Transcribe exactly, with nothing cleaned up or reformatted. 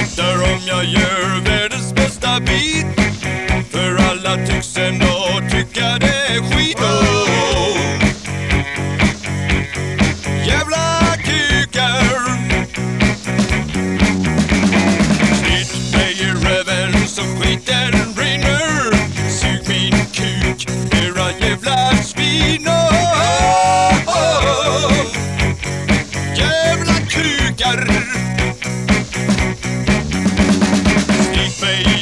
Där om jag gör världens bästa bit. För alla tycks ändå tycka det är skit. Oh. Jävla kukar. Snitt mig i röven så skiten brinner. Sug min kuk, era jävla svin. Oh, oh, oh. Jävla kukar. Snitt mig